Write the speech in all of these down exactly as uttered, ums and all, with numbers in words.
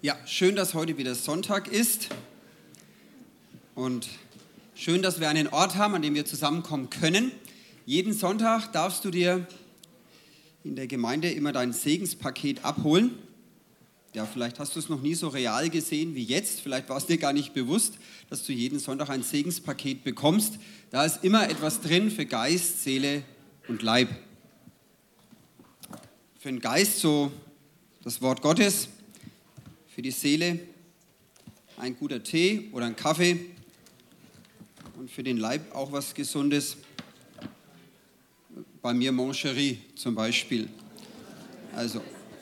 Ja, schön, dass heute wieder Sonntag ist und schön, dass wir einen Ort haben, an dem wir zusammenkommen können. Jeden Sonntag darfst du dir in der Gemeinde immer dein Segenspaket abholen. Ja, vielleicht hast du es noch nie so real gesehen wie jetzt. Vielleicht war es dir gar nicht bewusst, dass du jeden Sonntag ein Segenspaket bekommst. Da ist immer etwas drin für Geist, Seele und Leib. Für den Geist so das Wort Gottes, für die Seele ein guter Tee oder ein Kaffee und für den Leib auch was Gesundes. Bei mir Moncherie zum Beispiel. Also,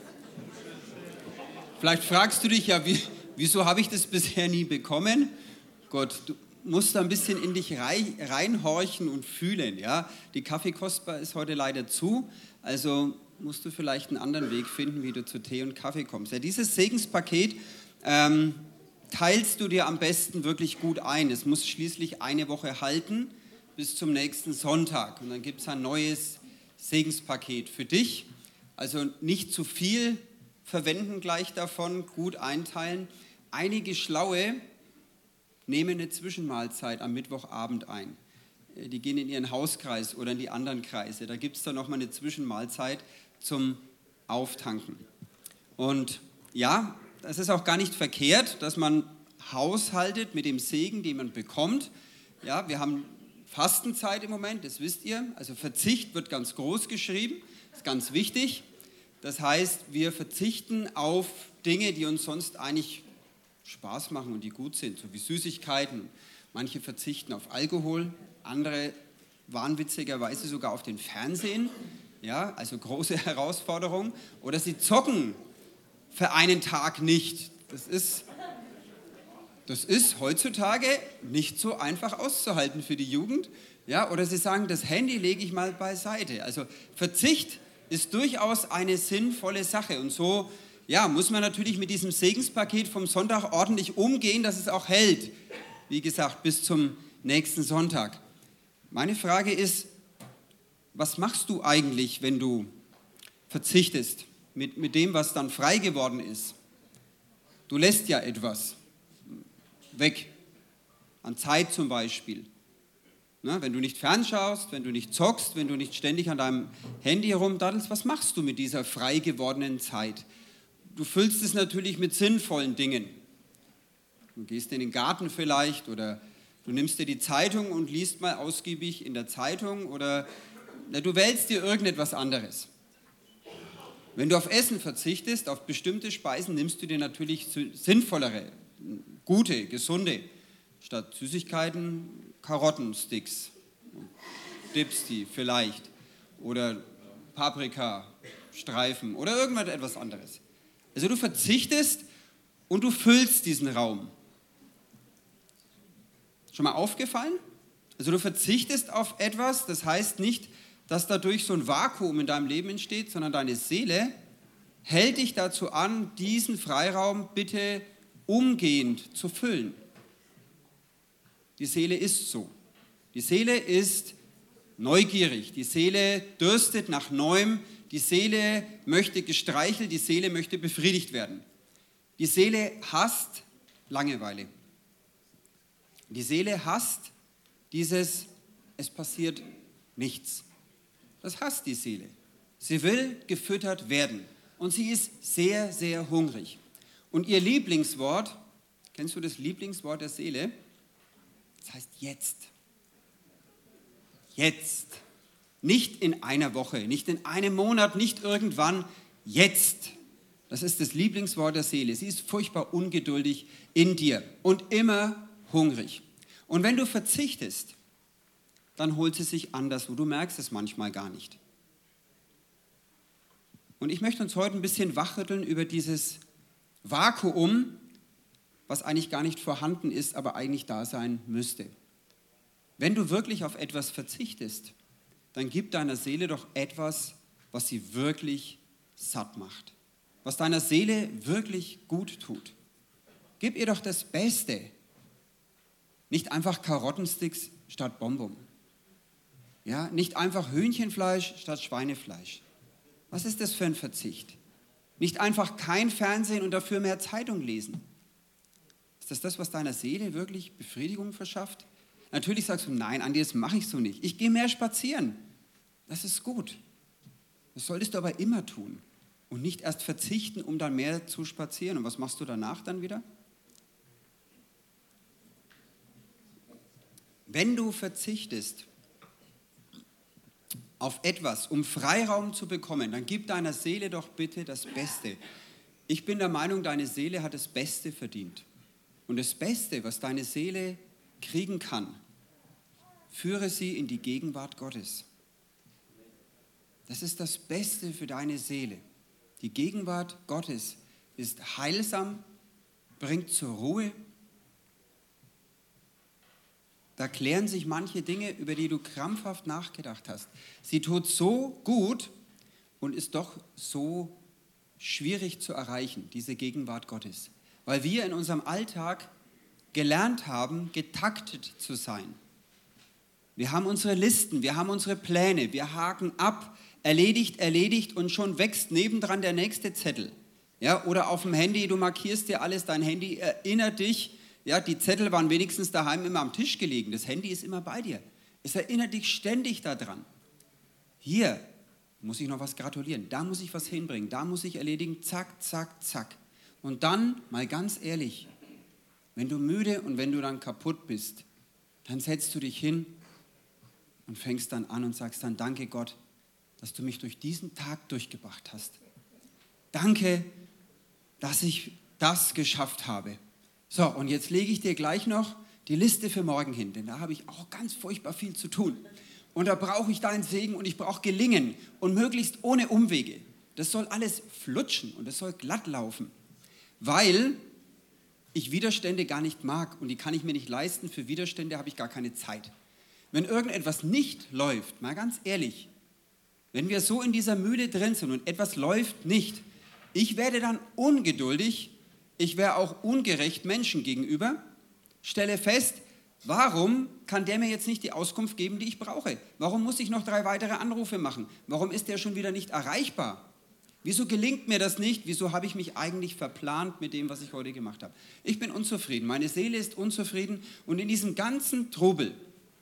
vielleicht fragst du dich ja, wie, wieso habe ich das bisher nie bekommen? Gott, du musst da ein bisschen in dich reinhorchen und fühlen. Ja? Die Kaffeekosper ist heute leider zu, also musst du vielleicht einen anderen Weg finden, wie du zu Tee und Kaffee kommst. Ja, dieses Segenspaket ähm, teilst du dir am besten wirklich gut ein. Es muss schließlich eine Woche halten bis zum nächsten Sonntag. Und dann gibt es ein neues Segenspaket für dich. Also nicht zu viel verwenden gleich davon, gut einteilen. Einige Schlaue nehmen eine Zwischenmahlzeit am Mittwochabend ein. Die gehen in ihren Hauskreis oder in die anderen Kreise. Da gibt es dann nochmal eine Zwischenmahlzeit zum Auftanken. Und ja, das ist auch gar nicht verkehrt, dass man haushaltet mit dem Segen, den man bekommt. Ja, wir haben Fastenzeit im Moment, das wisst ihr. Also Verzicht wird ganz groß geschrieben, ist ganz wichtig. Das heißt, wir verzichten auf Dinge, die uns sonst eigentlich Spaß machen und die gut sind, so wie Süßigkeiten. Manche verzichten auf Alkohol, andere wahnwitzigerweise sogar auf den Fernsehen. Ja, also große Herausforderung. Oder sie zocken für einen Tag nicht. Das ist, das ist heutzutage nicht so einfach auszuhalten für die Jugend. Ja, oder sie sagen, das Handy lege ich mal beiseite. Also Verzicht ist durchaus eine sinnvolle Sache. Und so ja, muss man natürlich mit diesem Segenspaket vom Sonntag ordentlich umgehen, dass es auch hält. Wie gesagt, bis zum nächsten Sonntag. Meine Frage ist, was machst du eigentlich, wenn du verzichtest mit, mit dem, was dann frei geworden ist? Du lässt ja etwas weg, an Zeit zum Beispiel. Na, wenn du nicht fernschaust, wenn du nicht zockst, wenn du nicht ständig an deinem Handy herumdaddelst, was machst du mit dieser frei gewordenen Zeit? Du füllst es natürlich mit sinnvollen Dingen. Du gehst in den Garten vielleicht oder du nimmst dir die Zeitung und liest mal ausgiebig in der Zeitung oder na, du wählst dir irgendetwas anderes. Wenn du auf Essen verzichtest, auf bestimmte Speisen, nimmst du dir natürlich sinnvollere, gute, gesunde, statt Süßigkeiten Karottensticks, dippst die vielleicht oder Paprikastreifen oder irgendetwas anderes. Also du verzichtest und du füllst diesen Raum. Schon mal aufgefallen? Also du verzichtest auf etwas, das heißt nicht, dass dadurch so ein Vakuum in deinem Leben entsteht, sondern deine Seele hält dich dazu an, diesen Freiraum bitte umgehend zu füllen. Die Seele ist so. Die Seele ist neugierig. Die Seele dürstet nach Neuem. Die Seele möchte gestreichelt. Die Seele möchte befriedigt werden. Die Seele hasst Langeweile. Die Seele hasst dieses, es passiert nichts. Das hasst die Seele. Sie will gefüttert werden. Und sie ist sehr, sehr hungrig. Und ihr Lieblingswort, kennst du das Lieblingswort der Seele? Das heißt jetzt. Jetzt. Nicht in einer Woche, nicht in einem Monat, nicht irgendwann. Jetzt. Das ist das Lieblingswort der Seele. Sie ist furchtbar ungeduldig in dir und immer hungrig. Und wenn du verzichtest, dann holt sie sich anderswo. Du merkst es manchmal gar nicht. Und ich möchte uns heute ein bisschen wachrütteln über dieses Vakuum, was eigentlich gar nicht vorhanden ist, aber eigentlich da sein müsste. Wenn du wirklich auf etwas verzichtest, dann gib deiner Seele doch etwas, was sie wirklich satt macht. Was deiner Seele wirklich gut tut. Gib ihr doch das Beste. Nicht einfach Karottensticks statt Bonbon. Ja, nicht einfach Hühnchenfleisch statt Schweinefleisch. Was ist das für ein Verzicht? Nicht einfach kein Fernsehen und dafür mehr Zeitung lesen. Ist das das, was deiner Seele wirklich Befriedigung verschafft? Natürlich sagst du, nein, Andi, das mache ich so nicht. Ich gehe mehr spazieren. Das ist gut. Das solltest du aber immer tun und nicht erst verzichten, um dann mehr zu spazieren. Und was machst du danach dann wieder? Wenn du verzichtest auf etwas, um Freiraum zu bekommen, dann gib deiner Seele doch bitte das Beste. Ich bin der Meinung, deine Seele hat das Beste verdient. Und das Beste, was deine Seele kriegen kann, führe sie in die Gegenwart Gottes. Das ist das Beste für deine Seele. Die Gegenwart Gottes ist heilsam, bringt zur Ruhe. Da klären sich manche Dinge, über die du krampfhaft nachgedacht hast. Sie tut so gut und ist doch so schwierig zu erreichen, diese Gegenwart Gottes. Weil wir in unserem Alltag gelernt haben, getaktet zu sein. Wir haben unsere Listen, wir haben unsere Pläne, wir haken ab, erledigt, erledigt und schon wächst nebendran der nächste Zettel. Ja, oder auf dem Handy, du markierst dir alles, dein Handy erinnert dich. Ja, die Zettel waren wenigstens daheim immer am Tisch gelegen. Das Handy ist immer bei dir. Es erinnert dich ständig daran. Hier muss ich noch was gratulieren, da muss ich was hinbringen, da muss ich erledigen, zack, zack, zack. Und dann, mal ganz ehrlich, wenn du müde und wenn du dann kaputt bist, dann setzt du dich hin und fängst dann an und sagst dann, danke Gott, dass du mich durch diesen Tag durchgebracht hast. Danke, dass ich das geschafft habe. So, und jetzt lege ich dir gleich noch die Liste für morgen hin, denn da habe ich auch ganz furchtbar viel zu tun. Und da brauche ich deinen Segen und ich brauche Gelingen und möglichst ohne Umwege. Das soll alles flutschen und das soll glatt laufen, weil ich Widerstände gar nicht mag und die kann ich mir nicht leisten. Für Widerstände habe ich gar keine Zeit. Wenn irgendetwas nicht läuft, mal ganz ehrlich, wenn wir so in dieser Mühle drin sind und etwas läuft nicht, ich werde dann ungeduldig. Ich wäre auch ungerecht Menschen gegenüber, stelle fest, warum kann der mir jetzt nicht die Auskunft geben, die ich brauche? Warum muss ich noch drei weitere Anrufe machen? Warum ist der schon wieder nicht erreichbar? Wieso gelingt mir das nicht? Wieso habe ich mich eigentlich verplant mit dem, was ich heute gemacht habe? Ich bin unzufrieden, meine Seele ist unzufrieden und in diesem ganzen Trubel,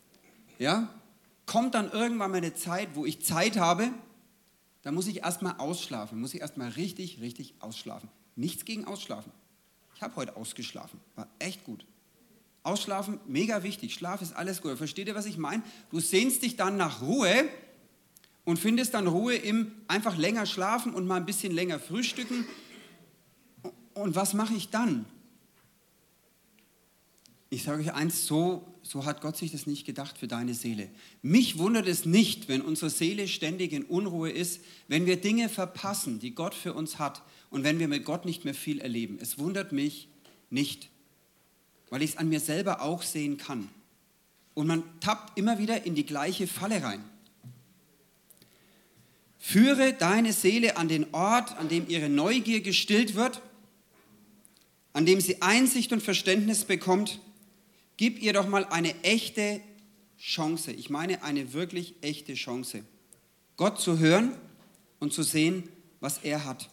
ja, kommt dann irgendwann mal eine Zeit, wo ich Zeit habe, da muss ich erstmal ausschlafen, muss ich erstmal richtig, richtig ausschlafen. Nichts gegen Ausschlafen. Ich habe heute ausgeschlafen, war echt gut. Ausschlafen, mega wichtig, Schlaf ist alles gut. Versteht ihr, was ich meine? Du sehnst dich dann nach Ruhe und findest dann Ruhe im einfach länger schlafen und mal ein bisschen länger frühstücken. Und was mache ich dann? Ich sage euch eins, so, so hat Gott sich das nicht gedacht für deine Seele. Mich wundert es nicht, wenn unsere Seele ständig in Unruhe ist, wenn wir Dinge verpassen, die Gott für uns hat und wenn wir mit Gott nicht mehr viel erleben. Es wundert mich nicht, weil ich es an mir selber auch sehen kann. Und man tappt immer wieder in die gleiche Falle rein. Führe deine Seele an den Ort, an dem ihre Neugier gestillt wird, an dem sie Einsicht und Verständnis bekommt. Gib ihr doch mal eine echte Chance. Ich meine eine wirklich echte Chance. Gott zu hören und zu sehen, was er hat.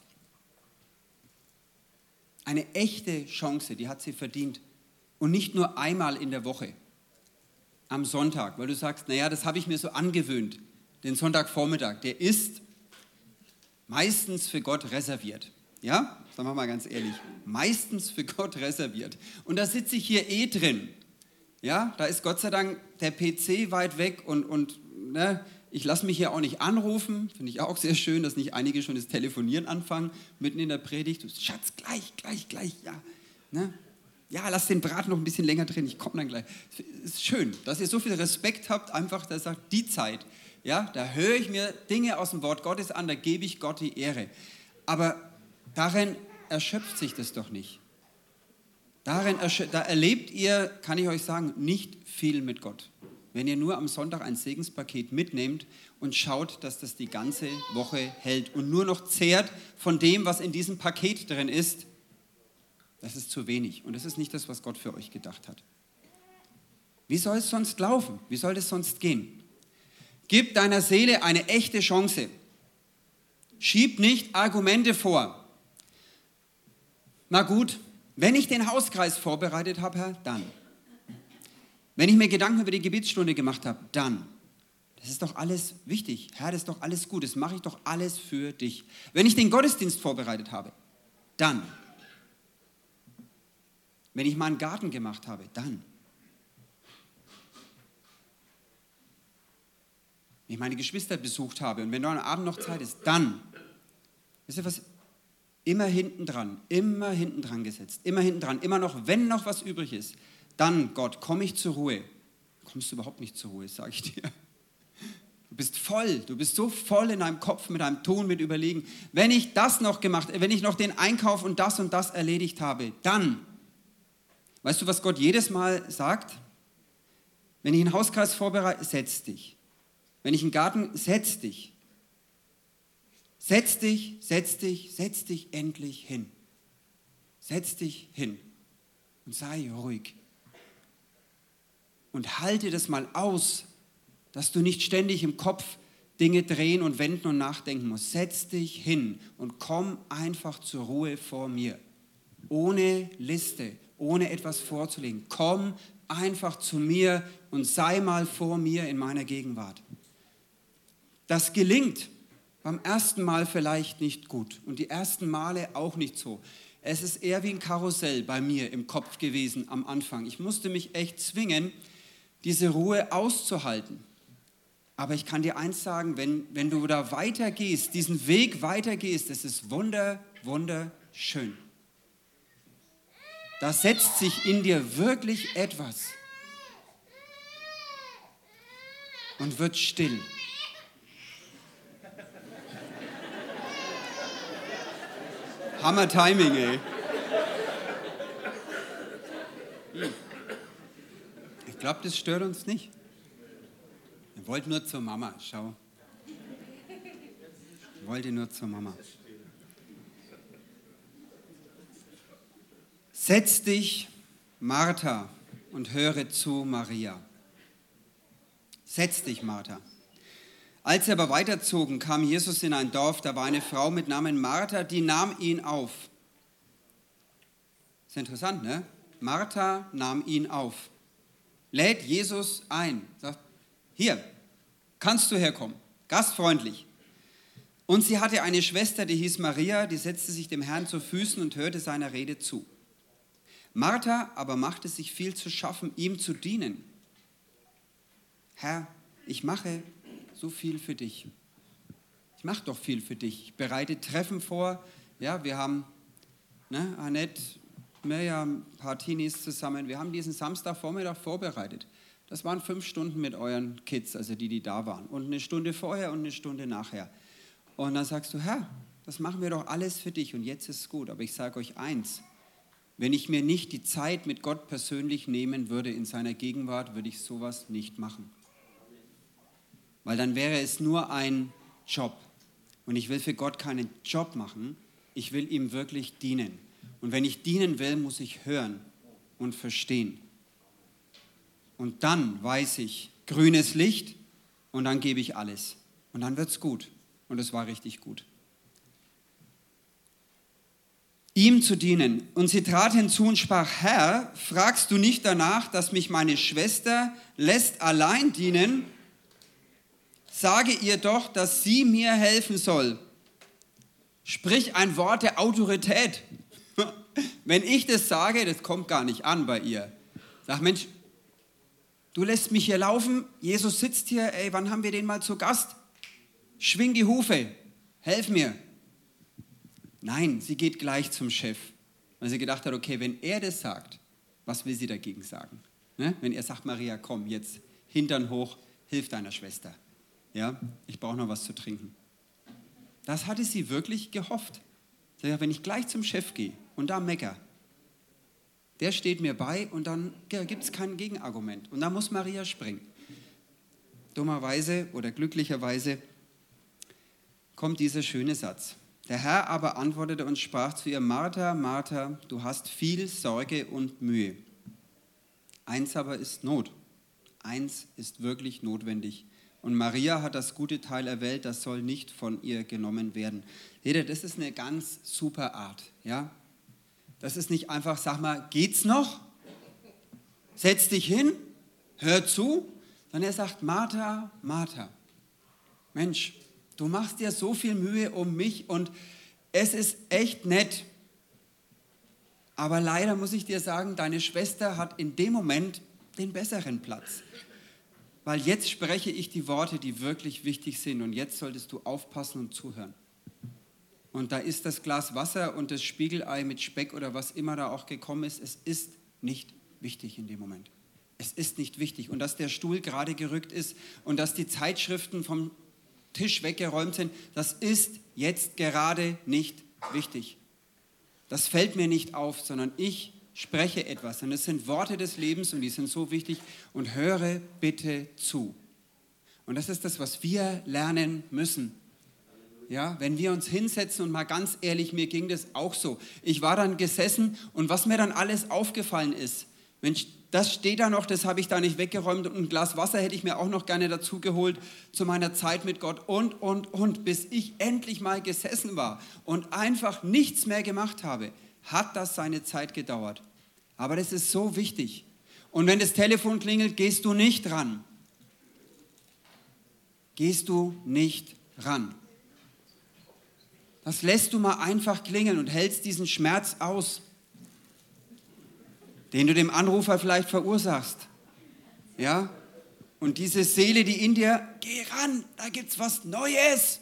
Eine echte Chance, die hat sie verdient. Und nicht nur einmal in der Woche, am Sonntag, weil du sagst, naja, das habe ich mir so angewöhnt. Den Sonntagvormittag, der ist meistens für Gott reserviert. Ja, sagen wir mal ganz ehrlich, meistens für Gott reserviert. Und da sitze ich hier eh drin. Ja, da ist Gott sei Dank der P C weit weg und, und ne, ich lasse mich hier auch nicht anrufen. Finde ich auch sehr schön, dass nicht einige schon das Telefonieren anfangen, mitten in der Predigt. Du, Schatz, gleich, gleich, gleich, ja. Ne? Ja, lass den Braten noch ein bisschen länger drin, ich komme dann gleich. Es ist schön, dass ihr so viel Respekt habt, einfach, dass ihr sagt, die Zeit, ja, da höre ich mir Dinge aus dem Wort Gottes an, da gebe ich Gott die Ehre. Aber darin erschöpft sich das doch nicht. Darin, da erlebt ihr, kann ich euch sagen, nicht viel mit Gott. Wenn ihr nur am Sonntag ein Segenspaket mitnehmt und schaut, dass das die ganze Woche hält und nur noch zehrt von dem, was in diesem Paket drin ist, das ist zu wenig. Und das ist nicht das, was Gott für euch gedacht hat. Wie soll es sonst laufen? Wie soll es sonst gehen? Gib deiner Seele eine echte Chance. Schieb nicht Argumente vor. Na gut, wenn ich den Hauskreis vorbereitet habe, Herr, dann. Wenn ich mir Gedanken über die Gebetsstunde gemacht habe, dann. Das ist doch alles wichtig. Herr, das ist doch alles gut. Das mache ich doch alles für dich. Wenn ich den Gottesdienst vorbereitet habe, dann. Wenn ich meinen Garten gemacht habe, dann. Wenn ich meine Geschwister besucht habe und wenn noch am Abend noch Zeit ist, dann. Wisst ihr was? Immer hinten dran, immer hinten dran gesetzt, immer hinten dran, immer noch, wenn noch was übrig ist, dann, Gott, komme ich zur Ruhe. Kommst du überhaupt nicht zur Ruhe, sage ich dir. Du bist voll, du bist so voll in deinem Kopf mit deinem Tun, mit Überlegen. Wenn ich das noch gemacht, wenn ich noch den Einkauf und das und das erledigt habe, dann. Weißt du, was Gott jedes Mal sagt? Wenn ich einen Hauskreis vorbereite, setz dich. Wenn ich einen Garten, setz dich. Setz dich, setz dich, setz dich endlich hin. Setz dich hin und sei ruhig. Und halte das mal aus, dass du nicht ständig im Kopf Dinge drehen und wenden und nachdenken musst. Setz dich hin und komm einfach zur Ruhe vor mir. Ohne Liste, ohne etwas vorzulegen. Komm einfach zu mir und sei mal vor mir in meiner Gegenwart. Das gelingt beim ersten Mal vielleicht nicht gut und die ersten Male auch nicht so. Es ist eher wie ein Karussell bei mir im Kopf gewesen am Anfang. Ich musste mich echt zwingen, diese Ruhe auszuhalten. Aber ich kann dir eins sagen, wenn, wenn du da weitergehst, diesen Weg weitergehst, es ist wunder, wunderschön. Da setzt sich in dir wirklich etwas und wird still. Hammer Timing, ey. Ich glaube, das stört uns nicht. Wir wollten nur zur Mama, schau. Ich wollte nur zur Mama. Setz dich, Martha, und höre zu, Maria. Setz dich, Martha. Als sie aber weiterzogen, kam Jesus in ein Dorf, da war eine Frau mit Namen Martha, die nahm ihn auf. Ist interessant, ne? Martha nahm ihn auf. Lädt Jesus ein. Sagt, hier, kannst du herkommen. Gastfreundlich. Und sie hatte eine Schwester, die hieß Maria, die setzte sich dem Herrn zu Füßen und hörte seiner Rede zu. Martha aber machte sich viel zu schaffen, ihm zu dienen. Herr, ich mache so viel für dich. Ich mache doch viel für dich. Ich bereite Treffen vor. Ja, wir haben ne, Annette, Mirjam, ein paar Teenies zusammen. Wir haben diesen Samstagvormittag vorbereitet. Das waren fünf Stunden mit euren Kids, also die, die da waren. Und eine Stunde vorher und eine Stunde nachher. Und dann sagst du, Herr, das machen wir doch alles für dich und jetzt ist es gut. Aber ich sage euch eins, wenn ich mir nicht die Zeit mit Gott persönlich nehmen würde in seiner Gegenwart, würde ich sowas nicht machen. Weil dann wäre es nur ein Job. Und ich will für Gott keinen Job machen, ich will ihm wirklich dienen. Und wenn ich dienen will, muss ich hören und verstehen. Und dann weiß ich, grünes Licht und dann gebe ich alles. Und dann wird es gut. Und es war richtig gut. Ihm zu dienen. Und sie trat hinzu und sprach, Herr, fragst du nicht danach, dass mich meine Schwester lässt allein dienen? Sage ihr doch, dass sie mir helfen soll. Sprich ein Wort der Autorität. Wenn ich das sage, das kommt gar nicht an bei ihr. Sag, Mensch, du lässt mich hier laufen, Jesus sitzt hier, ey, wann haben wir den mal zu Gast? Schwing die Hufe, helf mir. Nein, sie geht gleich zum Chef, weil sie gedacht hat, okay, wenn er das sagt, was will sie dagegen sagen? Ne? Wenn er sagt, Maria, komm, jetzt Hintern hoch, hilf deiner Schwester. Ja, ich brauche noch was zu trinken. Das hatte sie wirklich gehofft. Wenn ich gleich zum Chef gehe und da mecker, der steht mir bei und dann gibt es kein Gegenargument. Und da muss Maria springen. Dummerweise oder glücklicherweise kommt dieser schöne Satz. Der Herr aber antwortete und sprach zu ihr, Martha, Martha, du hast viel Sorge und Mühe. Eins aber ist Not. Eins ist wirklich notwendig. Und Maria hat das gute Teil erwählt, das soll nicht von ihr genommen werden. Seht ihr, das ist eine ganz super Art. Ja? Das ist nicht einfach, sag mal, geht's noch? Setz dich hin, hör zu. Sondern er sagt, Martha, Martha, Mensch, du machst dir so viel Mühe um mich und es ist echt nett. Aber leider muss ich dir sagen, deine Schwester hat in dem Moment den besseren Platz. Weil jetzt spreche ich die Worte, die wirklich wichtig sind und jetzt solltest du aufpassen und zuhören. Und da ist das Glas Wasser und das Spiegelei mit Speck oder was immer da auch gekommen ist, es ist nicht wichtig in dem Moment. Es ist nicht wichtig. Und dass der Stuhl gerade gerückt ist und dass die Zeitschriften vom Tisch weggeräumt sind, das ist jetzt gerade nicht wichtig. Das fällt mir nicht auf, sondern ich spreche etwas. Und es sind Worte des Lebens und die sind so wichtig. Und höre bitte zu. Und das ist das, was wir lernen müssen. Ja, wenn wir uns hinsetzen und mal ganz ehrlich, mir ging das auch so. Ich war dann gesessen und was mir dann alles aufgefallen ist, Mensch, das steht da noch, das habe ich da nicht weggeräumt und ein Glas Wasser hätte ich mir auch noch gerne dazu geholt zu meiner Zeit mit Gott und, und, und, bis ich endlich mal gesessen war und einfach nichts mehr gemacht habe, hat das seine Zeit gedauert. Aber das ist so wichtig. Und wenn das Telefon klingelt, gehst du nicht ran. Gehst du nicht ran. Das lässt du mal einfach klingeln und hältst diesen Schmerz aus, den du dem Anrufer vielleicht verursachst. Ja? Und diese Seele, die in dir, geh ran, da gibt's was Neues.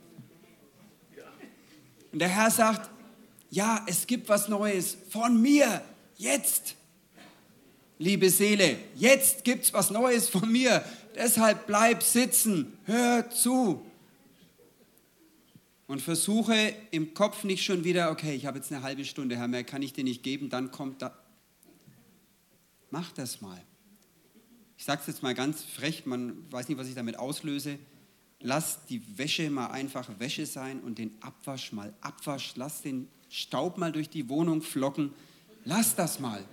Und der Herr sagt, ja, es gibt was Neues von mir, jetzt. Liebe Seele, jetzt gibt's was Neues von mir. Deshalb bleib sitzen, hör zu. Und versuche im Kopf nicht schon wieder, okay, ich habe jetzt eine halbe Stunde, Herr, mehr kann ich dir nicht geben, dann kommt da. Mach das mal. Ich sage es jetzt mal ganz frech, man weiß nicht, was ich damit auslöse. Lass die Wäsche mal einfach Wäsche sein und den Abwasch mal Abwasch. Lass den Staub mal durch die Wohnung flocken. Lass das mal.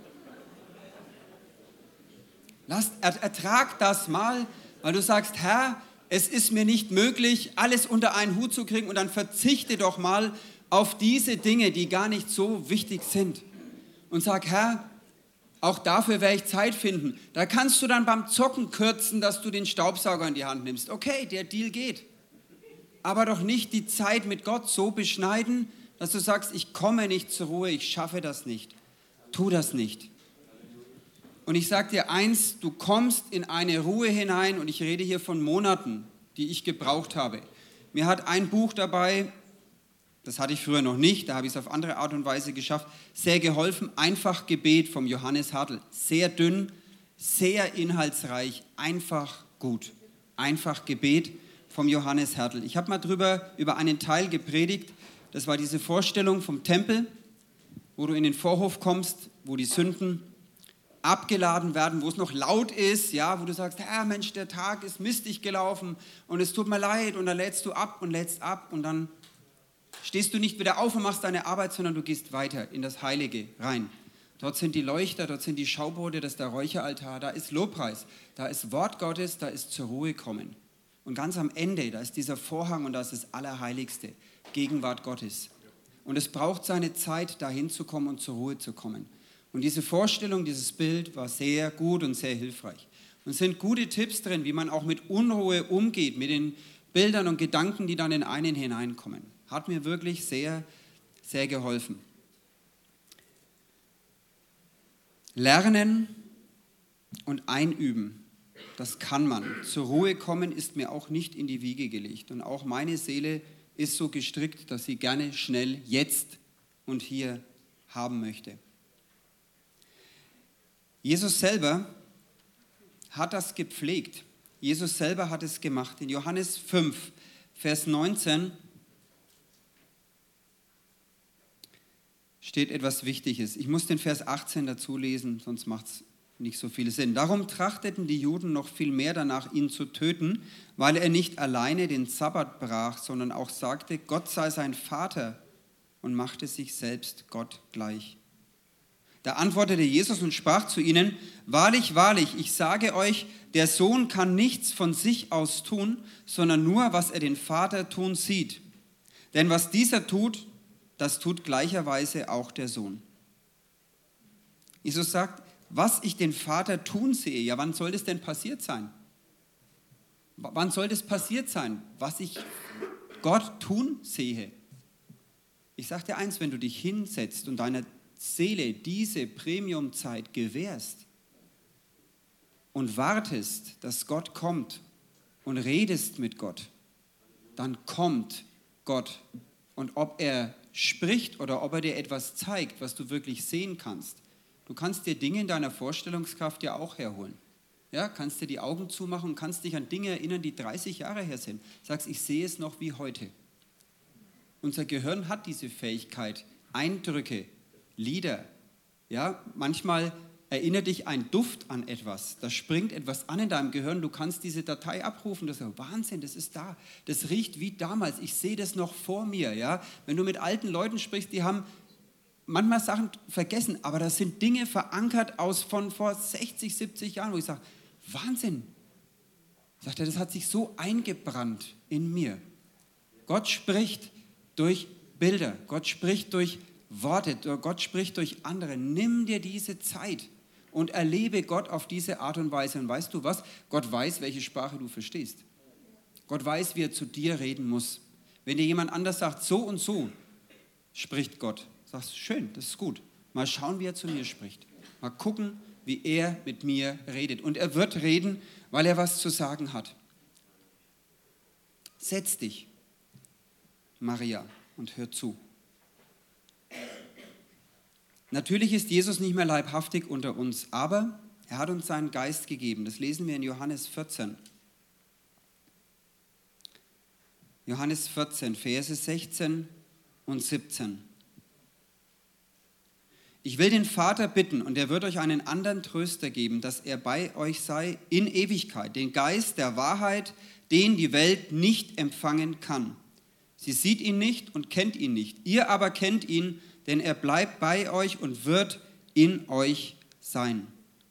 Lass, er, ertrag das mal, weil du sagst, Herr, es ist mir nicht möglich, alles unter einen Hut zu kriegen und dann verzichte doch mal auf diese Dinge, die gar nicht so wichtig sind. Und sag, Herr, auch dafür werde ich Zeit finden. Da kannst du dann beim Zocken kürzen, dass du den Staubsauger in die Hand nimmst. Okay, der Deal geht. Aber doch nicht die Zeit mit Gott so beschneiden, dass du sagst, ich komme nicht zur Ruhe, ich schaffe das nicht. Tu das nicht. Und ich sage dir eins, du kommst in eine Ruhe hinein und ich rede hier von Monaten, die ich gebraucht habe. Mir hat ein Buch dabei, das hatte ich früher noch nicht, da habe ich es auf andere Art und Weise geschafft, sehr geholfen. Einfach Gebet vom Johannes Hartl. Sehr dünn, sehr inhaltsreich, einfach gut. Einfach Gebet vom Johannes Hartl. Ich habe mal drüber über einen Teil gepredigt, das war diese Vorstellung vom Tempel, wo du in den Vorhof kommst, wo die Sünden abgeladen werden, wo es noch laut ist, ja, wo du sagst, Herr, Mensch, der Tag ist mistig gelaufen und es tut mir leid und dann lädst du ab und lädst ab und dann stehst du nicht wieder auf und machst deine Arbeit, sondern du gehst weiter in das Heilige rein. Dort sind die Leuchter, dort sind die Schauboote, das ist der Räucheraltar, da ist Lobpreis, da ist Wort Gottes, da ist zur Ruhe kommen. Und ganz am Ende, da ist dieser Vorhang und da ist das Allerheiligste, Gegenwart Gottes. Und es braucht seine Zeit, da hinzukommen und zur Ruhe zu kommen. Und diese Vorstellung, dieses Bild war sehr gut und sehr hilfreich. Und es sind gute Tipps drin, wie man auch mit Unruhe umgeht, mit den Bildern und Gedanken, die dann in einen hineinkommen. Hat mir wirklich sehr, sehr geholfen. Lernen und einüben, das kann man. Zur Ruhe kommen ist mir auch nicht in die Wiege gelegt. Und auch meine Seele ist so gestrickt, dass sie gerne schnell jetzt und hier haben möchte. Jesus selber hat das gepflegt. Jesus selber hat es gemacht. In Johannes fünf, Vers neunzehn steht etwas Wichtiges. Ich muss den Vers achtzehn dazu lesen, sonst macht es nicht so viel Sinn. Darum trachteten die Juden noch viel mehr danach, ihn zu töten, weil er nicht alleine den Sabbat brach, sondern auch sagte, Gott sei sein Vater und machte sich selbst Gott gleich. Da antwortete Jesus und sprach zu ihnen, wahrlich, wahrlich, ich sage euch, der Sohn kann nichts von sich aus tun, sondern nur, was er den Vater tun sieht. Denn was dieser tut, das tut gleicherweise auch der Sohn. Jesus sagt, was ich den Vater tun sehe, ja, wann soll das denn passiert sein? W- Wann soll das passiert sein, was ich Gott tun sehe? Ich sage dir eins, wenn du dich hinsetzt und deiner Seele diese Premiumzeit gewährst und wartest, dass Gott kommt und redest mit Gott, dann kommt Gott. Und ob er spricht oder ob er dir etwas zeigt, was du wirklich sehen kannst, du kannst dir Dinge in deiner Vorstellungskraft ja auch herholen. Ja, kannst dir die Augen zumachen und kannst dich an Dinge erinnern, die dreißig Jahre her sind. Sagst, ich sehe es noch wie heute. Unser Gehirn hat diese Fähigkeit, Eindrücke, Lieder. Ja, manchmal erinnert dich ein Duft an etwas. Da springt etwas an in deinem Gehirn. Du kannst diese Datei abrufen. Das ist Wahnsinn, das ist da. Das riecht wie damals. Ich sehe das noch vor mir. Ja? Wenn du mit alten Leuten sprichst, die haben manchmal Sachen vergessen, aber das sind Dinge verankert aus von vor sechzig, siebzig Jahren, wo ich sage, Wahnsinn. Sagt er, das hat sich so eingebrannt in mir. Gott spricht durch Bilder, Gott spricht durch Worte, Gott spricht durch andere. Nimm dir diese Zeit und erlebe Gott auf diese Art und Weise. Und weißt du was? Gott weiß, welche Sprache du verstehst. Gott weiß, wie er zu dir reden muss. Wenn dir jemand anders sagt, so und so spricht Gott, sagst du, schön, das ist gut. Mal schauen, wie er zu mir spricht. Mal gucken, wie er mit mir redet. Und er wird reden, weil er was zu sagen hat. Setz dich, Maria, und hör zu. Natürlich ist Jesus nicht mehr leibhaftig unter uns, aber er hat uns seinen Geist gegeben. Das lesen wir in Johannes vierzehn. Johannes vierzehn, Verse sechzehn und siebzehn. Ich will den Vater bitten, und er wird euch einen anderen Tröster geben, dass er bei euch sei in Ewigkeit, den Geist der Wahrheit, den die Welt nicht empfangen kann. Sie sieht ihn nicht und kennt ihn nicht. Ihr aber kennt ihn, denn er bleibt bei euch und wird in euch sein.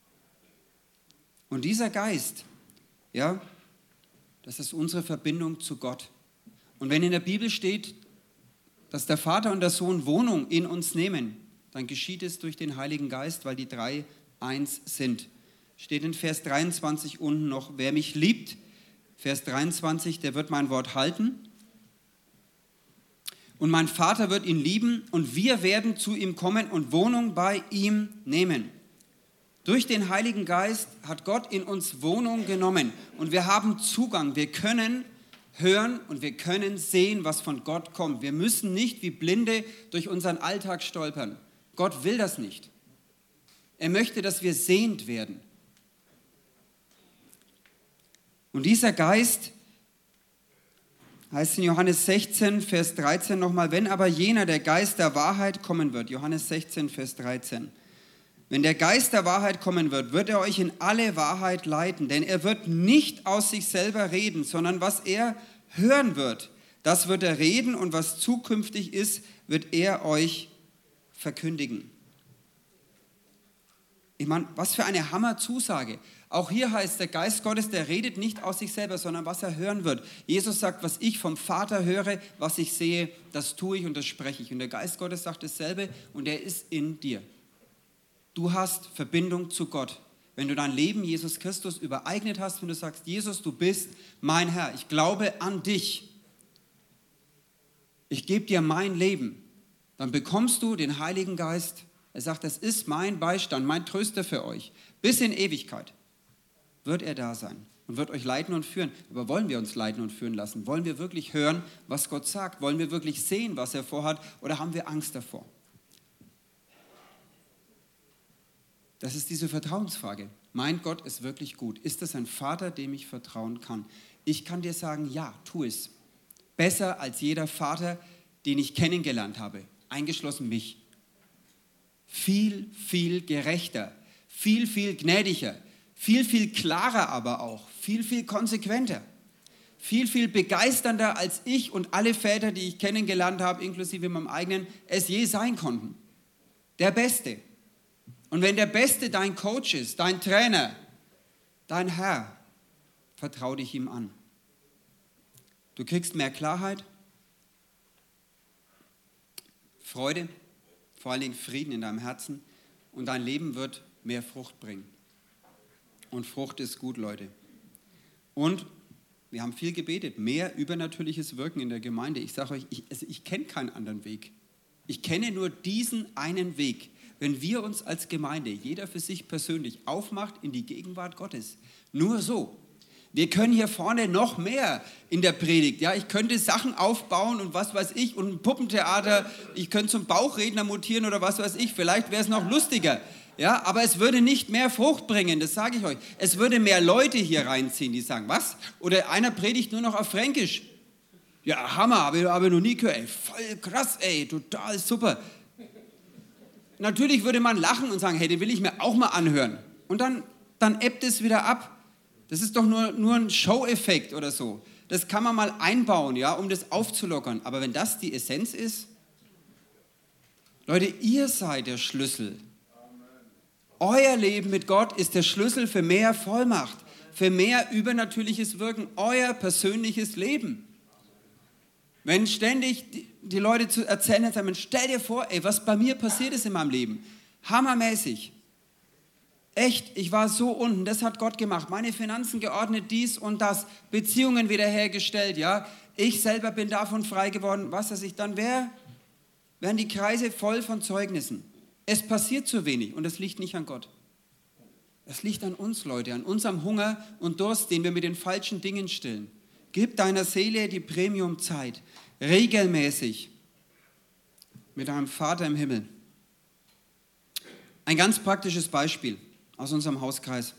Und dieser Geist, ja, das ist unsere Verbindung zu Gott. Und wenn in der Bibel steht, dass der Vater und der Sohn Wohnung in uns nehmen, dann geschieht es durch den Heiligen Geist, weil die drei eins sind. Steht in Vers dreiundzwanzig unten noch, wer mich liebt, Vers dreiundzwanzig, der wird mein Wort halten. Und mein Vater wird ihn lieben und wir werden zu ihm kommen und Wohnung bei ihm nehmen. Durch den Heiligen Geist hat Gott in uns Wohnung genommen und wir haben Zugang. Wir können hören und wir können sehen, was von Gott kommt. Wir müssen nicht wie Blinde durch unseren Alltag stolpern. Gott will das nicht. Er möchte, dass wir sehend werden. Und dieser Geist, heißt in Johannes sechzehn, Vers dreizehn nochmal, wenn aber jener, der Geist der Wahrheit kommen wird, Johannes sechzehn, Vers dreizehn, wenn der Geist der Wahrheit kommen wird, wird er euch in alle Wahrheit leiten, denn er wird nicht aus sich selber reden, sondern was er hören wird, das wird er reden und was zukünftig ist, wird er euch verkündigen. Ich meine, was für eine Hammerzusage. Auch hier heißt, der Geist Gottes, der redet nicht aus sich selber, sondern was er hören wird. Jesus sagt, was ich vom Vater höre, was ich sehe, das tue ich und das spreche ich. Und der Geist Gottes sagt dasselbe und er ist in dir. Du hast Verbindung zu Gott. Wenn du dein Leben Jesus Christus übereignet hast, wenn du sagst, Jesus, du bist mein Herr, ich glaube an dich, ich gebe dir mein Leben, dann bekommst du den Heiligen Geist. Er sagt, das ist mein Beistand, mein Tröster für euch. Bis in Ewigkeit wird er da sein und wird euch leiten und führen. Aber wollen wir uns leiten und führen lassen? Wollen wir wirklich hören, was Gott sagt? Wollen wir wirklich sehen, was er vorhat? Oder haben wir Angst davor? Das ist diese Vertrauensfrage. Mein Gott ist wirklich gut. Ist das ein Vater, dem ich vertrauen kann? Ich kann dir sagen, ja, tu es. Besser als jeder Vater, den ich kennengelernt habe, eingeschlossen mich. Viel, viel gerechter, viel, viel gnädiger, viel, viel klarer aber auch, viel, viel konsequenter, viel, viel begeisternder, als ich und alle Väter, die ich kennengelernt habe, inklusive meinem eigenen, es je sein konnten. Der Beste. Und wenn der Beste dein Coach ist, dein Trainer, dein Herr, vertrau dich ihm an. Du kriegst mehr Klarheit, Freude, vor allen Dingen Frieden in deinem Herzen und dein Leben wird mehr Frucht bringen. Und Frucht ist gut, Leute. Und wir haben viel gebetet, mehr übernatürliches Wirken in der Gemeinde. Ich sage euch, ich, also ich kenne keinen anderen Weg. Ich kenne nur diesen einen Weg. Wenn wir uns als Gemeinde, jeder für sich persönlich, aufmacht in die Gegenwart Gottes. Nur so. Wir können hier vorne noch mehr in der Predigt. Ja, ich könnte Sachen aufbauen und was weiß ich und ein Puppentheater. Ich könnte zum Bauchredner mutieren oder was weiß ich. Vielleicht wäre es noch lustiger. Ja, aber es würde nicht mehr Frucht bringen, das sage ich euch. Es würde mehr Leute hier reinziehen, die sagen, was? Oder einer predigt nur noch auf Fränkisch. Ja, Hammer, habe ich aber noch nie gehört. Ey, voll krass, ey, total super. Natürlich würde man lachen und sagen, hey, den will ich mir auch mal anhören. Und dann, dann ebbt es wieder ab. Das ist doch nur, nur ein Show-Effekt oder so. Das kann man mal einbauen, ja, um das aufzulockern. Aber wenn das die Essenz ist, Leute, ihr seid der Schlüssel. Euer Leben mit Gott ist der Schlüssel für mehr Vollmacht, für mehr übernatürliches Wirken, euer persönliches Leben. Wenn ständig die, die Leute zu erzählen, sagen, stell dir vor, ey, was bei mir passiert ist in meinem Leben. Hammermäßig. Echt, ich war so unten, das hat Gott gemacht. Meine Finanzen geordnet, dies und das, Beziehungen wiederhergestellt, ja. Ich selber bin davon frei geworden. Was weiß ich, dann wäre, wären die Kreise voll von Zeugnissen. Es passiert zu wenig und es liegt nicht an Gott. Es liegt an uns, Leute, an unserem Hunger und Durst, den wir mit den falschen Dingen stillen. Gib deiner Seele die Premium-Zeit, regelmäßig, mit deinem Vater im Himmel. Ein ganz praktisches Beispiel aus unserem Hauskreis.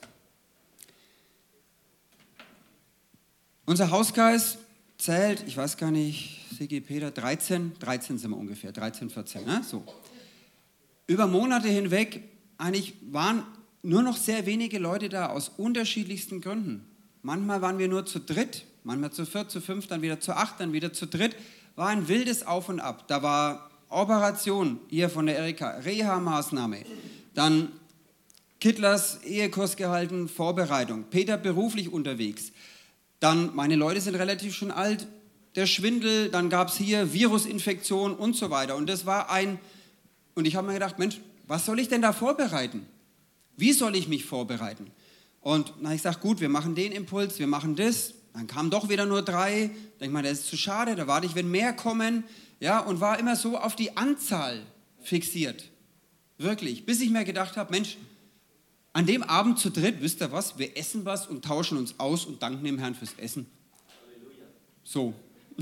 Unser Hauskreis zählt, ich weiß gar nicht, Sigi, Peter, dreizehn, dreizehn sind wir ungefähr, dreizehn, vierzehn, ne? So. Über Monate hinweg eigentlich waren nur noch sehr wenige Leute da, aus unterschiedlichsten Gründen. Manchmal waren wir nur zu dritt, manchmal zu viert, zu fünf, dann wieder zu acht, dann wieder zu dritt. War ein wildes Auf und Ab. Da war Operation hier von der Erika, Reha-Maßnahme. Dann Kittlers Ehekurs gehalten, Vorbereitung. Peter beruflich unterwegs. Dann, meine Leute sind relativ schon alt, der Schwindel, dann gab es hier Virusinfektion und so weiter. Und das war ein... Und ich habe mir gedacht, Mensch, was soll ich denn da vorbereiten? Wie soll ich mich vorbereiten? Und na, ich sage, gut, wir machen den Impuls, wir machen das. Dann kamen doch wieder nur drei. Da denke ich mal, das ist zu schade, da warte ich, wenn mehr kommen. Ja, und war immer so auf die Anzahl fixiert. Wirklich. Bis ich mir gedacht habe, Mensch, an dem Abend zu dritt, wisst ihr was, wir essen was und tauschen uns aus und danken dem Herrn fürs Essen. So.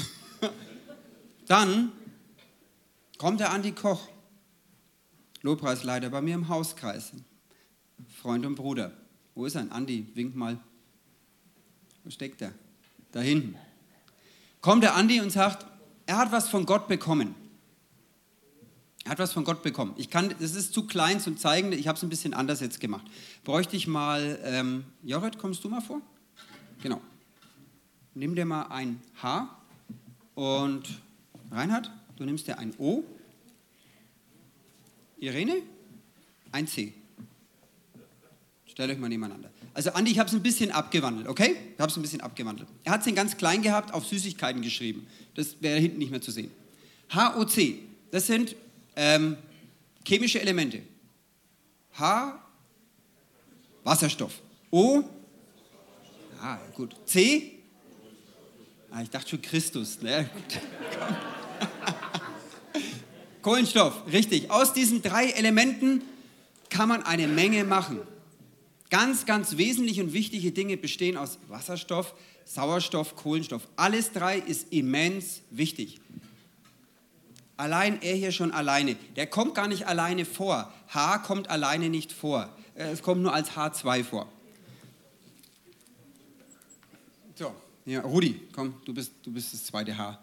Dann kommt der Andi Koch. Lobpreisleiter bei mir im Hauskreis, Freund und Bruder. Wo ist er? Andi, wink mal. Wo steckt er? Da hinten. Kommt der Andi und sagt, er hat was von Gott bekommen. Er hat was von Gott bekommen. Ich kann, das ist zu klein zum Zeigen, ich habe es ein bisschen anders jetzt gemacht. Bräuchte ich mal, ähm, Jorrit, kommst du mal vor? Genau. Nimm dir mal ein H und Reinhard, du nimmst dir ein O. Irene, ein C. Stellt euch mal nebeneinander. Also Andi, ich habe es ein bisschen abgewandelt, okay? Ich habe es ein bisschen abgewandelt. Er hat es in ganz klein gehabt, auf Süßigkeiten geschrieben. Das wäre hinten nicht mehr zu sehen. H O C, das sind ähm, chemische Elemente. H, Wasserstoff. O, ah, gut. C, ah, ich dachte schon Christus. Ne? Kohlenstoff, richtig. Aus diesen drei Elementen kann man eine Menge machen. Ganz, ganz wesentliche und wichtige Dinge bestehen aus Wasserstoff, Sauerstoff, Kohlenstoff. Alles drei ist immens wichtig. Allein er hier schon alleine. Der kommt gar nicht alleine vor. H kommt alleine nicht vor. Es kommt nur als H zwei vor. So, ja, Rudi, komm, du bist, du bist das zweite H.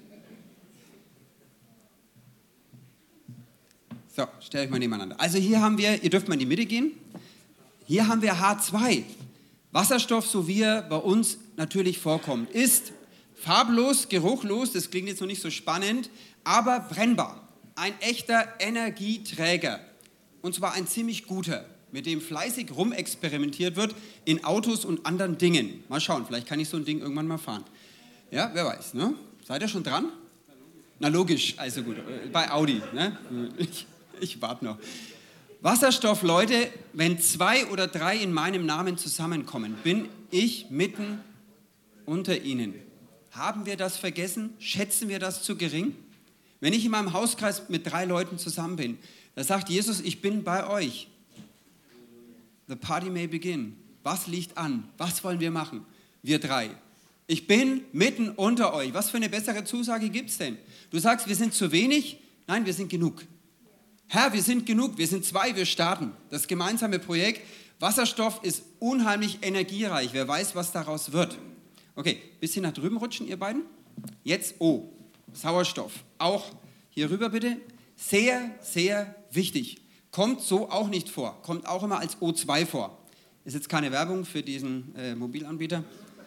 So, stellt euch mal nebeneinander. Also hier haben wir, ihr dürft mal in die Mitte gehen, hier haben wir H zwei. Wasserstoff, so wie er bei uns natürlich vorkommt, ist farblos, geruchlos, das klingt jetzt noch nicht so spannend, aber brennbar. Ein echter Energieträger. Und zwar ein ziemlich guter, mit dem fleißig rumexperimentiert wird in Autos und anderen Dingen. Mal schauen, vielleicht kann ich so ein Ding irgendwann mal fahren. Ja, wer weiß, ne? Seid ihr schon dran? Na logisch, also gut, bei Audi, ne? Ich, ich warte noch. Wasserstoff, Leute, wenn zwei oder drei in meinem Namen zusammenkommen, bin ich mitten unter ihnen. Haben wir das vergessen? Schätzen wir das zu gering? Wenn ich in meinem Hauskreis mit drei Leuten zusammen bin, da sagt Jesus, ich bin bei euch. The party may begin. Was liegt an? Was wollen wir machen? Wir drei. Ich bin mitten unter euch. Was für eine bessere Zusage gibt es denn? Du sagst, wir sind zu wenig? Nein, wir sind genug. Herr, wir sind genug. Wir sind zwei, wir starten. Das gemeinsame Projekt Wasserstoff ist unheimlich energiereich. Wer weiß, was daraus wird. Okay, bisschen nach drüben rutschen, ihr beiden. Jetzt O, Sauerstoff. Auch hier rüber bitte. Sehr, sehr wichtig. Kommt so auch nicht vor. Kommt auch immer als O zwei vor. Ist jetzt keine Werbung für diesen äh, Mobilanbieter.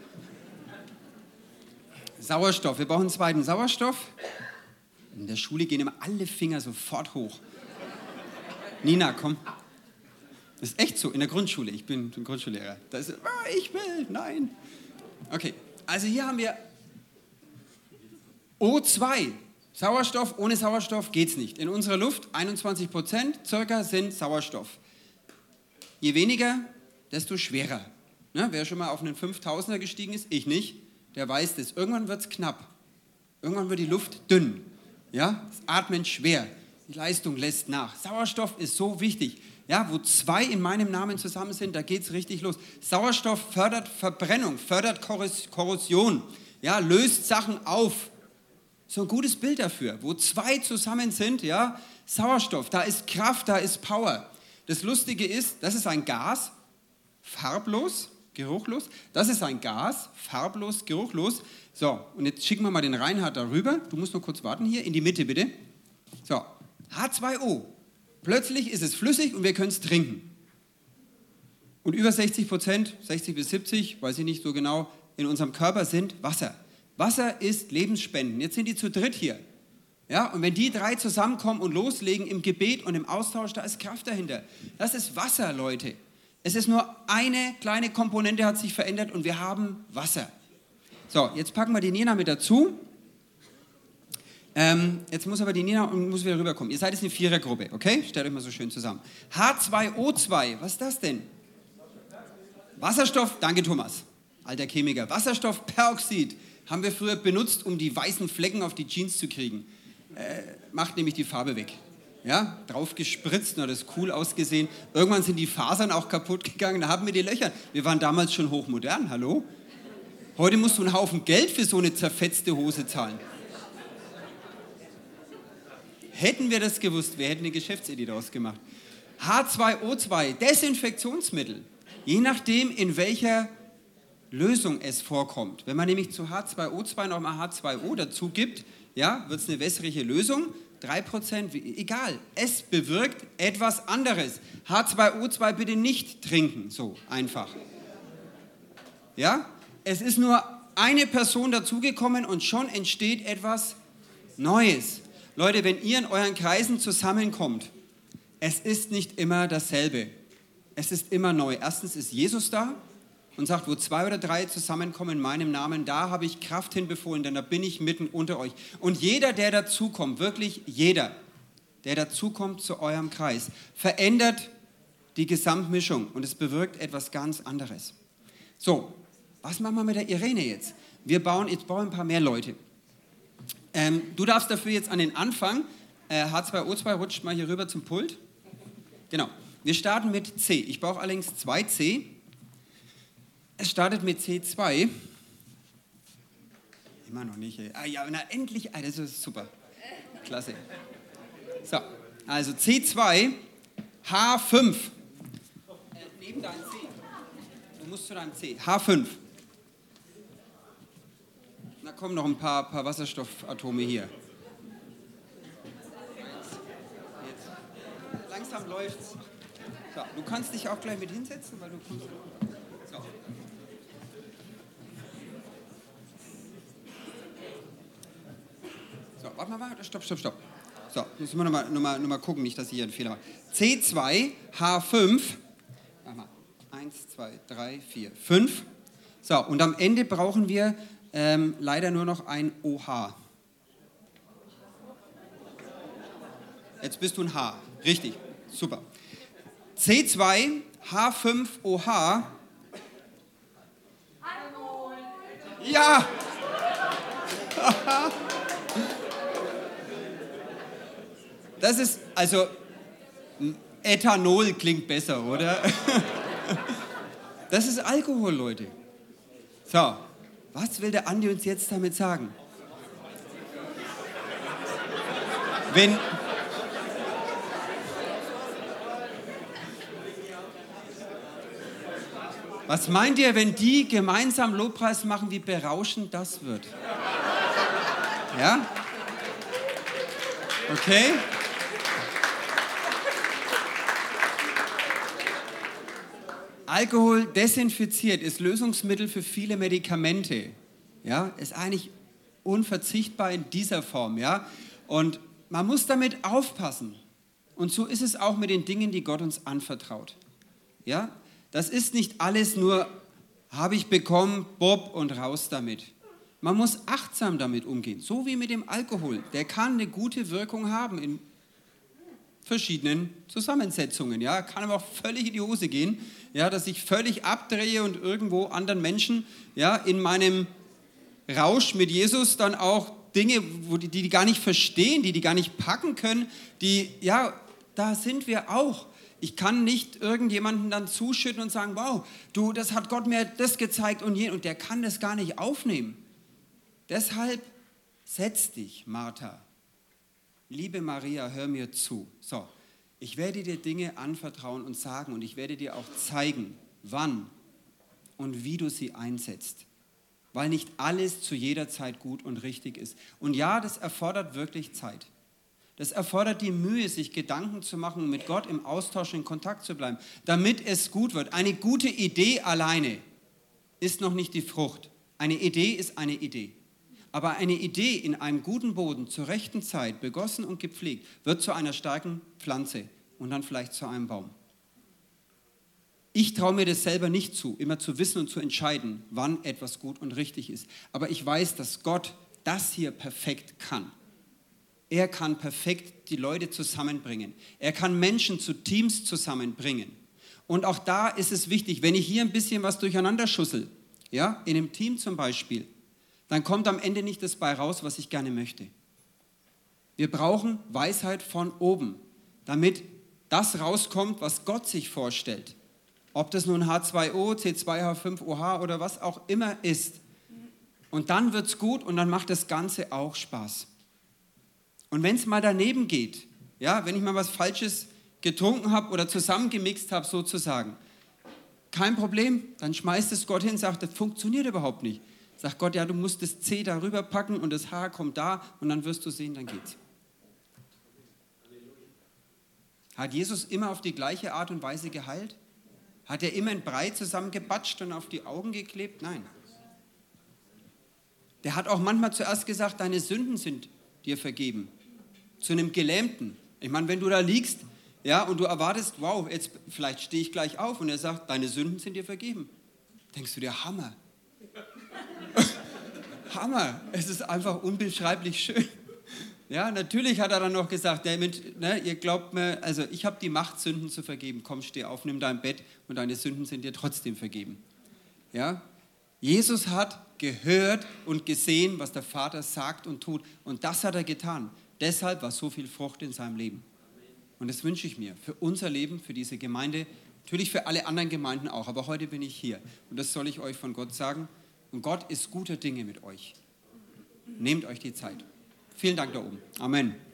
Sauerstoff. Wir brauchen einen zweiten Sauerstoff. In der Schule gehen immer alle Finger sofort hoch. Nina, komm. Das ist echt so, in der Grundschule. Ich bin ein Grundschullehrer. Da ist, ah, ich will, nein. Okay, also hier haben wir O zwei. Sauerstoff, ohne Sauerstoff geht es nicht. In unserer Luft, einundzwanzig Prozent circa sind Sauerstoff. Je weniger, desto schwerer. Ne, wer schon mal auf einen fünftausender gestiegen ist, ich nicht, der weiß das. Irgendwann wird es knapp. Irgendwann wird die Luft dünn. Ja? Das Atmen schwer. Die Leistung lässt nach. Sauerstoff ist so wichtig. Ja, wo zwei in meinem Namen zusammen sind, da geht es richtig los. Sauerstoff fördert Verbrennung, fördert Korrosion, ja, löst Sachen auf. So ein gutes Bild dafür. Wo zwei zusammen sind, ja, Sauerstoff, da ist Kraft, da ist Power. Das Lustige ist, das ist ein Gas, farblos, geruchlos. Das ist ein Gas, farblos, geruchlos. So, und jetzt schicken wir mal den Reinhard darüber. Du musst noch kurz warten hier, in die Mitte bitte. So, H zwei O. Plötzlich ist es flüssig und wir können es trinken. Und über sechzig Prozent, sechzig bis siebzig, weiß ich nicht so genau, in unserem Körper sind Wasser. Wasser ist Lebensspenden. Jetzt sind die zu dritt hier. Ja, und wenn die drei zusammenkommen und loslegen im Gebet und im Austausch, da ist Kraft dahinter. Das ist Wasser, Leute. Es ist nur eine kleine Komponente, hat sich verändert und wir haben Wasser. So, jetzt packen wir die Nina mit dazu. Ähm, jetzt muss aber die Nina muss wieder rüberkommen. Ihr seid jetzt eine Vierergruppe, okay? Stellt euch mal so schön zusammen. H zwei O zwei, was ist das denn? Wasserstoff, danke Thomas, alter Chemiker. Wasserstoffperoxid haben wir früher benutzt, um die weißen Flecken auf die Jeans zu kriegen. Äh, macht nämlich die Farbe weg. Ja, drauf gespritzt, na, das ist cool ausgesehen. Irgendwann sind die Fasern auch kaputt gegangen, da haben wir die Löcher. Wir waren damals schon hochmodern, hallo? Heute musst du einen Haufen Geld für so eine zerfetzte Hose zahlen. Hätten wir das gewusst, wir hätten eine Geschäftsidee daraus gemacht. H zwei O zwei, Desinfektionsmittel. Je nachdem, in welcher Lösung es vorkommt. Wenn man nämlich zu H zwei O zwei nochmal H zwei O dazu gibt, ja, wird es eine wässrige Lösung. drei Prozent, egal. Es bewirkt etwas anderes. H zwei O zwei bitte nicht trinken, so einfach. Ja, es ist nur eine Person dazugekommen und schon entsteht etwas Neues. Leute, wenn ihr in euren Kreisen zusammenkommt, es ist nicht immer dasselbe. Es ist immer neu. Erstens ist Jesus da und sagt, wo zwei oder drei zusammenkommen in meinem Namen, da habe ich Kraft hinbefohlen, denn da bin ich mitten unter euch. Und jeder, der dazukommt, wirklich jeder, der dazukommt zu eurem Kreis, verändert die Gesamtmischung und es bewirkt etwas ganz anderes. So, was machen wir mit der Irene jetzt? Wir bauen, jetzt bauen ein paar mehr Leute. Ähm, du darfst dafür jetzt an den Anfang, äh, H zwei O zwei, rutscht mal hier rüber zum Pult. Genau, wir starten mit C. Ich brauche allerdings zwei C. Es startet mit C zwei. Immer noch nicht. Ey. Ah ja, na endlich, ah, das ist super. Klasse. So, also C zwei, H fünf. Äh, neben deinem C. Du musst zu deinem C. H fünf. Da kommen noch ein paar, paar Wasserstoffatome hier. Jetzt. Langsam läuft's. So, du kannst dich auch gleich mit hinsetzen, weil du kommst. So. So, warte mal, warte, stopp, stopp, stopp. So, müssen wir nochmal noch mal, noch mal gucken, nicht, dass ich hier einen Fehler mache. C zwei, H fünf. Warte mal. Eins, zwei, drei, vier, fünf. So, und am Ende brauchen wir ähm, leider nur noch ein O H. Jetzt bist du ein H. Richtig, super. C zwei H fünf O H. Ja! Das ist, also, Ethanol klingt besser, oder? Das ist Alkohol, Leute. So, was will der Andi uns jetzt damit sagen? Wenn... Was meint ihr, wenn die gemeinsam Lobpreis machen, wie berauschend das wird? Ja? Okay? Alkohol desinfiziert, ist Lösungsmittel für viele Medikamente. Ja? Ist eigentlich unverzichtbar in dieser Form. Ja? Und man muss damit aufpassen. Und so ist es auch mit den Dingen, die Gott uns anvertraut. Ja? Das ist nicht alles nur, habe ich bekommen, Bob und raus damit. Man muss achtsam damit umgehen, so wie mit dem Alkohol. Der kann eine gute Wirkung haben in verschiedenen Zusammensetzungen. Ja, kann aber auch völlig in die Hose gehen, ja, dass ich völlig abdrehe und irgendwo anderen Menschen, ja, in meinem Rausch mit Jesus dann auch Dinge, wo die, die gar nicht verstehen, die die gar nicht packen können, die, ja, da sind wir auch. Ich kann nicht irgendjemanden dann zuschütten und sagen, wow, du, das hat Gott mir das gezeigt und jeden, und der kann das gar nicht aufnehmen. Deshalb setz dich, Martha. Liebe Maria, hör mir zu. So, ich werde dir Dinge anvertrauen und sagen und ich werde dir auch zeigen, wann und wie du sie einsetzt. Weil nicht alles zu jeder Zeit gut und richtig ist. Und ja, das erfordert wirklich Zeit. Das erfordert die Mühe, sich Gedanken zu machen und mit Gott im Austausch, in Kontakt zu bleiben, damit es gut wird. Eine gute Idee alleine ist noch nicht die Frucht. Eine Idee ist eine Idee. Aber eine Idee in einem guten Boden zur rechten Zeit, begossen und gepflegt, wird zu einer starken Pflanze und dann vielleicht zu einem Baum. Ich traue mir das selber nicht zu, immer zu wissen und zu entscheiden, wann etwas gut und richtig ist. Aber ich weiß, dass Gott das hier perfekt kann. Er kann perfekt die Leute zusammenbringen. Er kann Menschen zu Teams zusammenbringen. Und auch da ist es wichtig, wenn ich hier ein bisschen was durcheinander schussel, ja, in einem Team zum Beispiel, dann kommt am Ende nicht das bei raus, was ich gerne möchte. Wir brauchen Weisheit von oben, damit das rauskommt, was Gott sich vorstellt. Ob das nun H zwei O, C zwei H fünf O H oder was auch immer ist. Und dann wird es gut und dann macht das Ganze auch Spaß. Und wenn es mal daneben geht, ja, wenn ich mal was Falsches getrunken habe oder zusammengemixt habe sozusagen, kein Problem, dann schmeißt es Gott hin, sagt, das funktioniert überhaupt nicht. Sagt Gott, ja, du musst das C darüber packen und das H kommt da und dann wirst du sehen, dann geht's. Hat Jesus immer auf die gleiche Art und Weise geheilt? Hat er immer ein Brei zusammengebatscht und auf die Augen geklebt? Nein. Der hat auch manchmal zuerst gesagt, deine Sünden sind dir vergeben. Zu einem Gelähmten. Ich meine, wenn du da liegst, ja, und du erwartest, wow, jetzt vielleicht stehe ich gleich auf und er sagt, deine Sünden sind dir vergeben. Denkst du dir, Hammer. Hammer. Es ist einfach unbeschreiblich schön. Ja, natürlich hat er dann noch gesagt, damit, ne, ihr glaubt mir, also ich habe die Macht, Sünden zu vergeben. Komm, steh auf, nimm dein Bett und deine Sünden sind dir trotzdem vergeben. Ja? Jesus hat gehört und gesehen, was der Vater sagt und tut. Und das hat er getan. Deshalb war so viel Frucht in seinem Leben. Und das wünsche ich mir für unser Leben, für diese Gemeinde, natürlich für alle anderen Gemeinden auch. Aber heute bin ich hier. Und das soll ich euch von Gott sagen. Und Gott ist guter Dinge mit euch. Nehmt euch die Zeit. Vielen Dank da oben. Amen.